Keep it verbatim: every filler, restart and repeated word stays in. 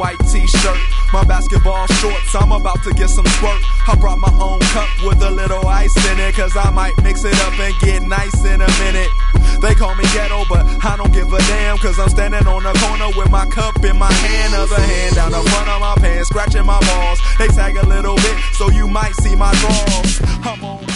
white t-shirt, my basketball shorts, I'm about to get some squirt. I brought my own cup with a little ice in it, cause I might mix it up and get nice in a minute. They call me ghetto, but I don't give a damn, cause I'm standing on the corner with my cup in my hand. Other hand down the front of my pants, scratching my balls. They tag a little bit, so you might see my drawers. I'm on